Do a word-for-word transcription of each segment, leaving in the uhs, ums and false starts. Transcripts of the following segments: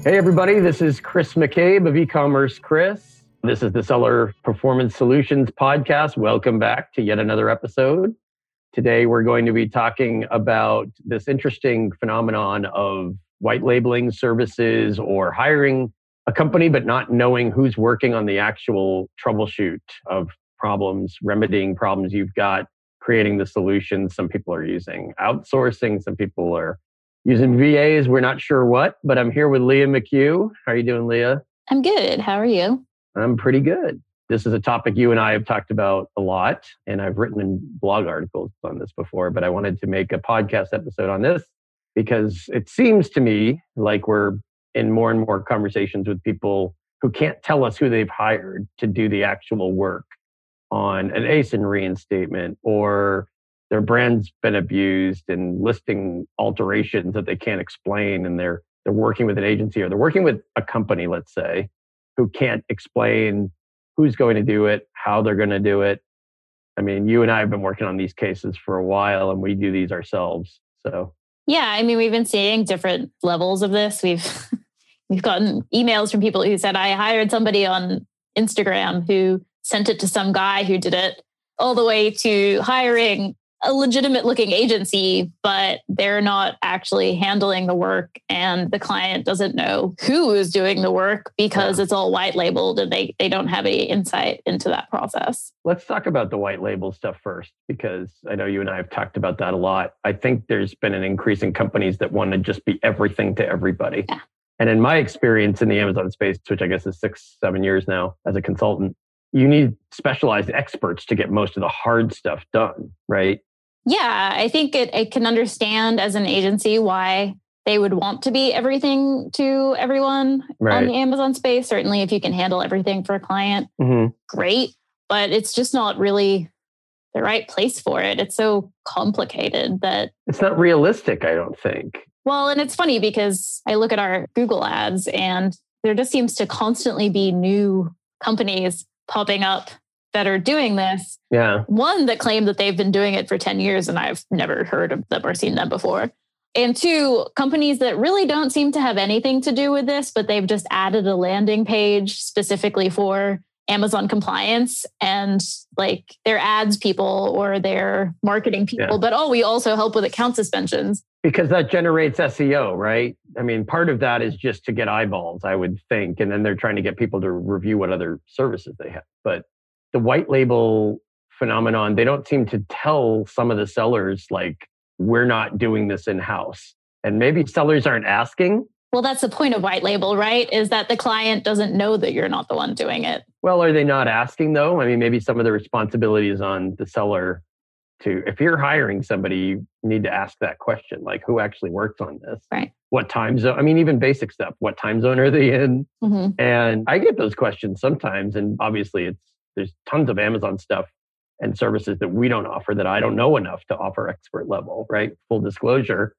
Hey everybody, this is Chris McCabe of E-commerce Chris. This is the Seller Performance Solutions podcast. Welcome back to yet another episode. Today we're going to be talking about this interesting phenomenon of white labeling services or hiring a company but not knowing who's working on the actual troubleshoot of problems, remedying problems you've got, creating the solutions. Some people are using outsourcing, some people are using V As, we're not sure what, but I'm here with Leah McHugh. How are you doing, Leah? I'm good. How are you? I'm pretty good. This is a topic you and I have talked about a lot, and I've written in blog articles on this before, but I wanted to make a podcast episode on this because it seems to me like we're in more and more conversations with people who can't tell us who they've hired to do the actual work on an A S I N reinstatement, or their brand's been abused and listing alterations that they can't explain, and they're they're working with an agency or they're working with a company, let's say, who can't explain who's going to do it, how they're going to do it. I mean, you and I have been working on these cases for a while, and we do these ourselves. So yeah, I mean, we've been seeing different levels of this. We've we've gotten emails from people who said, I hired somebody on Instagram who sent it to some guy who did it, all the way to hiring a legitimate looking agency, but they're not actually handling the work, and the client doesn't know who is doing the work because yeah. it's all white labeled and they, they don't have any insight into that process. Let's talk about the white label stuff first, because I know you and I have talked about that a lot. I think there's been an increase in companies that want to just be everything to everybody. Yeah. And in my experience in the Amazon space, which I guess is six, seven years now as a consultant, you need specialized experts to get most of the hard stuff done, right? Yeah, I think it, it can understand as an agency why they would want to be everything to everyone right. on the Amazon space. Certainly, if you can handle everything for a client, mm-hmm. great. But it's just not really the right place for it. It's so complicated that... It's not realistic, I don't think. Well, and it's funny because I look at our Google ads and there just seems to constantly be new companies popping up that are doing this. Yeah. One that claim that they've been doing it for ten years and I've never heard of them or seen them before. And two, companies that really don't seem to have anything to do with this, but they've just added a landing page specifically for Amazon compliance, and like their ads people or their marketing people, yeah. but oh, we also help with account suspensions. Because that generates S E O, right? I mean, part of that is just to get eyeballs, I would think. And then they're trying to get people to review what other services they have. But the white label phenomenon, they don't seem to tell some of the sellers, like, we're not doing this in-house. And maybe sellers aren't asking. Well, that's the point of white label, right? Is that the client doesn't know that you're not the one doing it. Well, are they not asking though? I mean, maybe some of the responsibility is on the seller to, if you're hiring somebody, you need to ask that question, like, who actually works on this? Right. What time zone? I mean, even basic stuff. What time zone are they in? Mm-hmm. And I get those questions sometimes. And obviously it's, there's tons of Amazon stuff and services that we don't offer that I don't know enough to offer expert level, right? Full disclosure.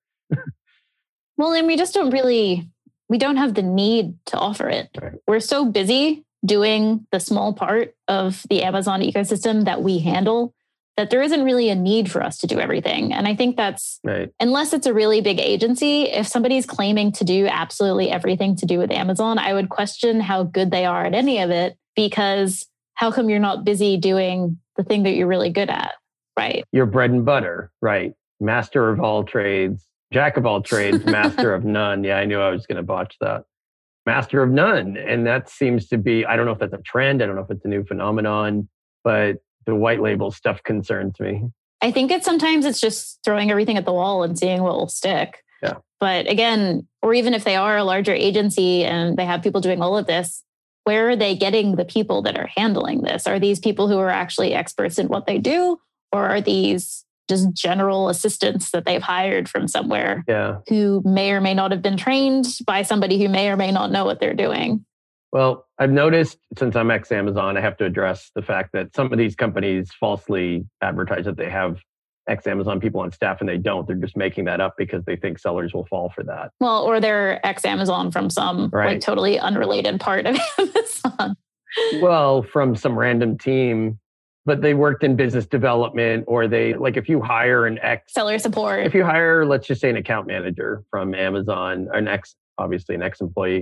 Well, and we just don't really, we don't have the need to offer it. Right. We're so busy doing the small part of the Amazon ecosystem that we handle that there isn't really a need for us to do everything. And I think that's, right. unless it's a really big agency, if somebody's claiming to do absolutely everything to do with Amazon, I would question how good they are at any of it, because how come you're not busy doing the thing that you're really good at, right? Your bread and butter, right? Master of all trades, jack of all trades, master of none. Yeah, I knew I was going to botch that. Master of none. And that seems to be, I don't know if that's a trend. I don't know if it's a new phenomenon, but the white label stuff concerns me. I think it's sometimes it's just throwing everything at the wall and seeing what will stick. Yeah. But again, or even if they are a larger agency and they have people doing all of this, where are they getting the people that are handling this? Are these people who are actually experts in what they do? Or are these just general assistants that they've hired from somewhere yeah. who may or may not have been trained by somebody who may or may not know what they're doing? Well, I've noticed since I'm ex-Amazon, I have to address the fact that some of these companies falsely advertise that they have ex-Amazon people on staff, and they don't. They're just making that up because they think sellers will fall for that. Well, or they're ex-Amazon from some right. like totally unrelated part of Amazon. Well, from some random team, but they worked in business development, or they, like if you hire an ex... Seller support. If you hire, let's just say an account manager from Amazon, an ex, obviously an ex-employee,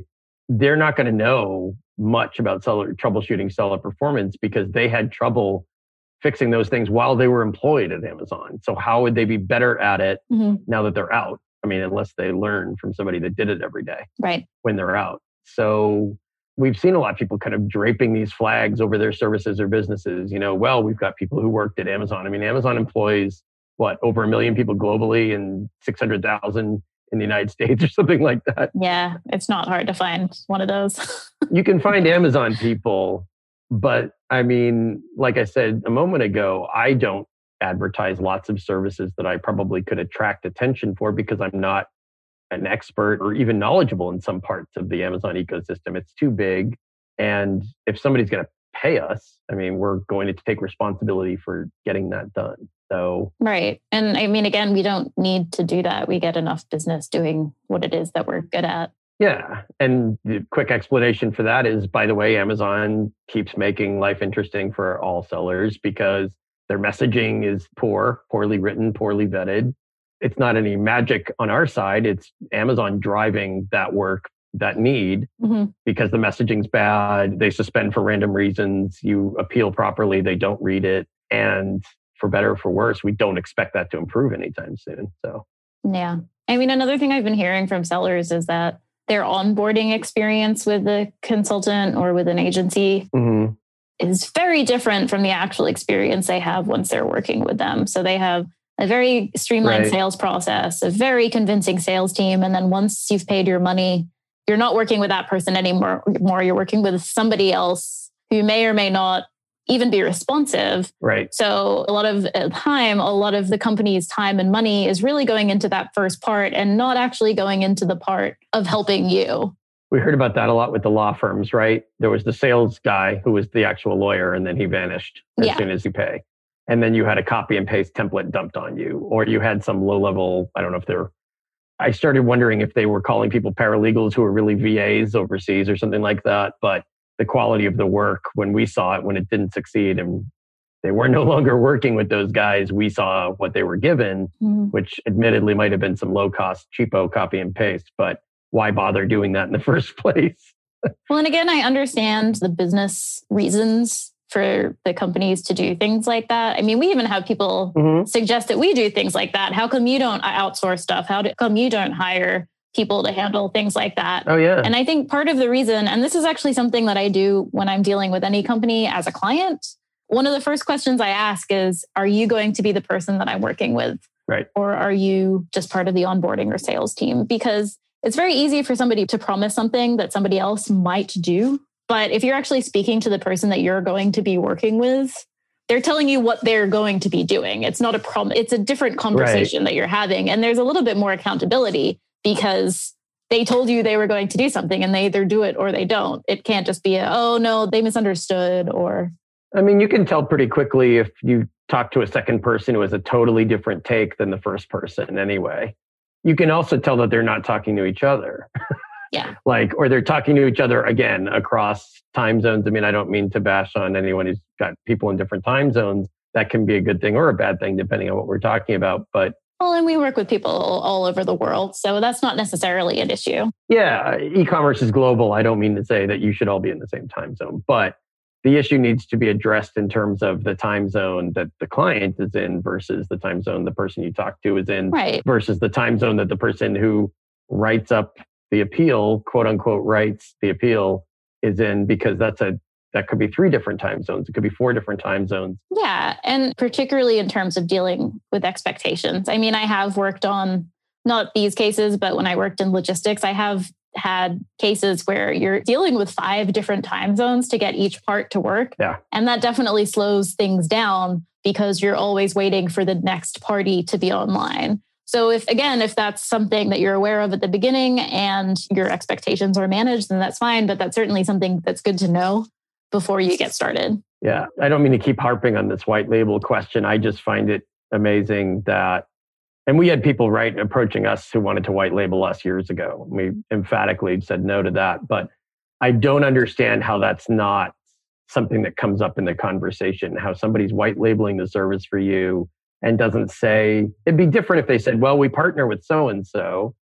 they're not going to know much about seller troubleshooting seller performance because they had trouble fixing those things while they were employed at Amazon. So how would they be better at it mm-hmm. now that they're out? I mean, unless they learn from somebody that did it every day right. when they're out. So we've seen a lot of people kind of draping these flags over their services or businesses. You know, well, we've got people who worked at Amazon. I mean, Amazon employs, what, over a million people globally and six hundred thousand in the United States or something like that. Yeah, it's not hard to find one of those. You can find Amazon people, but I mean, like I said a moment ago, I don't advertise lots of services that I probably could attract attention for because I'm not an expert or even knowledgeable in some parts of the Amazon ecosystem. It's too big. And if somebody's going to pay us, I mean, we're going to take responsibility for getting that done. So, right. And I mean, again, we don't need to do that. We get enough business doing what it is that we're good at. Yeah. And the quick explanation for that is, by the way, Amazon keeps making life interesting for all sellers because their messaging is poor, poorly written, poorly vetted. It's not any magic on our side. It's Amazon driving that work, that need, mm-hmm. because the messaging's bad. They suspend for random reasons. You appeal properly, they don't read it. And for better or for worse, we don't expect that to improve anytime soon. So, yeah. I mean, another thing I've been hearing from sellers is that their onboarding experience with a consultant or with an agency mm-hmm. is very different from the actual experience they have once they're working with them. So they have a very streamlined right. sales process, a very convincing sales team. And then once you've paid your money, you're not working with that person anymore. More, you're working with somebody else who may or may not even be responsive. Right. So a lot of time, a lot of the company's time and money is really going into that first part and not actually going into the part of helping you. We heard about that a lot with the law firms, right? There was the sales guy who was the actual lawyer, and then he vanished as yeah. soon as you pay. And then you had a copy and paste template dumped on you, or you had some low level, I don't know if they're, I started wondering if they were calling people paralegals who were really V As overseas or something like that. But the quality of the work, when we saw it, when it didn't succeed and they were no longer working with those guys, we saw what they were given, mm-hmm. which admittedly might have been some low cost, cheapo copy and paste. But why bother doing that in the first place? Well, and again, I understand the business reasons for the companies to do things like that. I mean, we even have people mm-hmm. suggest that we do things like that. How come you don't outsource stuff? How do, come you don't hire people to handle things like that? Oh, yeah. And I think part of the reason, and this is actually something that I do when I'm dealing with any company as a client, one of the first questions I ask is, are you going to be the person that I'm working with? Right. Or are you just part of the onboarding or sales team? Because it's very easy for somebody to promise something that somebody else might do. But if you're actually speaking to the person that you're going to be working with, they're telling you what they're going to be doing. It's not a problem. It's a different conversation right. that you're having. And there's a little bit more accountability because they told you they were going to do something and they either do it or they don't. It can't just be, a, oh, no, they misunderstood or... I mean, you can tell pretty quickly if you talk to a second person who has a totally different take than the first person anyway. You can also tell that they're not talking to each other. Yeah. Like, or they're talking to each other again across time zones. I mean, I don't mean to bash on anyone who's got people in different time zones. That can be a good thing or a bad thing, depending on what we're talking about. But well, and we work with people all over the world, so that's not necessarily an issue. Yeah, e-commerce is global. I don't mean to say that you should all be in the same time zone, but the issue needs to be addressed in terms of the time zone that the client is in versus the time zone the person you talk to is in, right. versus the time zone that the person who writes up the appeal, quote unquote, writes the appeal is in, because that's a that could be three different time zones. It could be four different time zones. Yeah. And particularly in terms of dealing with expectations. I mean, I have worked on not these cases, but when I worked in logistics, I have had cases where you're dealing with five different time zones to get each part to work. Yeah. And that definitely slows things down because you're always waiting for the next party to be online. So if, again, if that's something that you're aware of at the beginning and your expectations are managed, then that's fine. But that's certainly something that's good to know before you get started. Yeah. I don't mean to keep harping on this white label question. I just find it amazing that, and we had people right approaching us who wanted to white label us years ago. We emphatically said no to that. But I don't understand how that's not something that comes up in the conversation, how somebody's white labeling the service for you and doesn't say, it'd be different if they said, well, we partner with so-and-so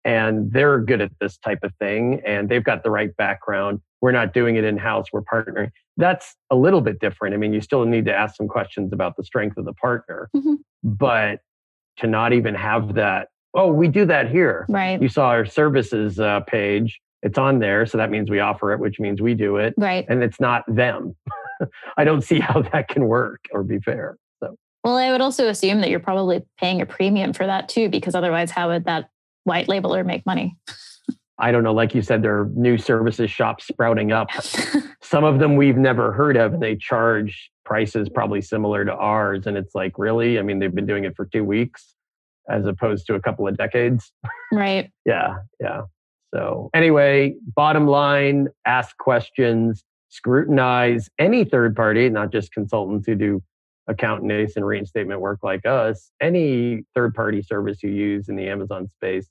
and they're good at this type of thing and they've got the right background. We're not doing it in-house. We're partnering. That's a little bit different. I mean, you still need to ask some questions about the strength of the partner, mm-hmm. but to not even have that, oh, we do that here. Right. You saw our services uh, page. It's on there. So that means we offer it, which means we do it. Right. And it's not them. I don't see how that can work or be fair. So, well, I would also assume that you're probably paying a premium for that too, because otherwise how would that white labeler make money? I don't know. Like you said, there are new services shops sprouting up. Some of them we've never heard of, and they charge prices probably similar to ours. And it's like, really? I mean, they've been doing it for two weeks as opposed to a couple of decades. Right. Yeah. Yeah. So anyway, bottom line, ask questions, scrutinize any third party, not just consultants who do accountant and reinstatement work like us, any third party service you use in the Amazon space.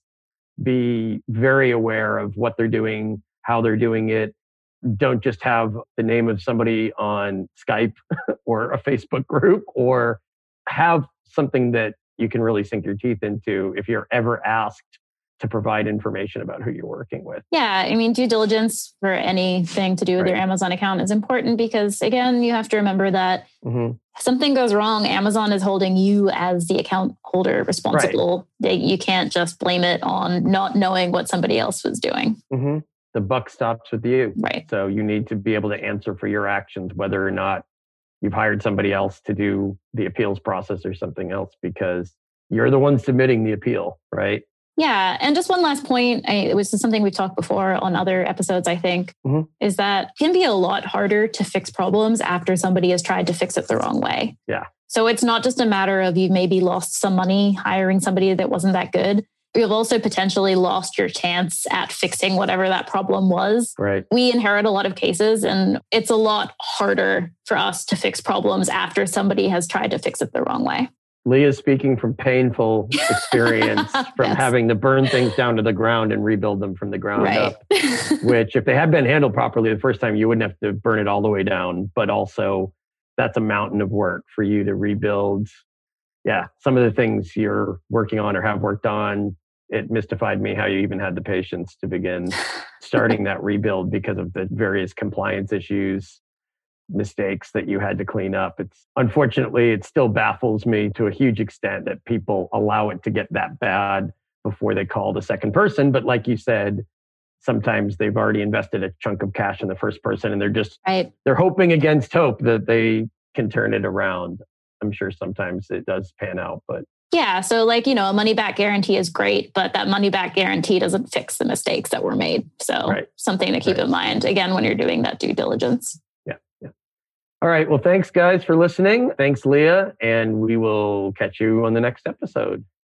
Be very aware of what they're doing, how they're doing it. Don't just have the name of somebody on Skype or a Facebook group, or have something that you can really sink your teeth into if you're ever asked to provide information about who you're working with. Yeah. I mean, due diligence for anything to do with right. your Amazon account is important because, again, you have to remember that mm-hmm. if something goes wrong, Amazon is holding you as the account holder responsible. Right. They, you can't just blame it on not knowing what somebody else was doing. Mm-hmm. The buck stops with you. Right. So you need to be able to answer for your actions, whether or not you've hired somebody else to do the appeals process or something else, because you're the one submitting the appeal, right? Yeah. And just one last point, I, it was something we've talked before on other episodes, I think, mm-hmm. is that it can be a lot harder to fix problems after somebody has tried to fix it the wrong way. Yeah. So it's not just a matter of you maybe lost some money hiring somebody that wasn't that good. You've also potentially lost your chance at fixing whatever that problem was. Right. We inherit a lot of cases, and it's a lot harder for us to fix problems after somebody has tried to fix it the wrong way. Leah's speaking from painful experience from yes. having to burn things down to the ground and rebuild them from the ground right. up, which if they had been handled properly the first time, you wouldn't have to burn it all the way down. But also that's a mountain of work for you to rebuild. Yeah. Some of the things you're working on or have worked on, it mystified me how you even had the patience to begin starting that rebuild because of the various compliance issues, mistakes that you had to clean up. It's unfortunately, it still baffles me to a huge extent that people allow it to get that bad before they call the second person. But like you said, sometimes they've already invested a chunk of cash in the first person and they're just, right. they're hoping against hope that they can turn it around. I'm sure sometimes it does pan out, but yeah. So like, you know, a money back guarantee is great, but that money back guarantee doesn't fix the mistakes that were made. So right. something to keep right. in mind, again, when you're doing that due diligence. Yeah. Yeah. All right. Well, thanks guys for listening. Thanks, Leah. And we will catch you on the next episode.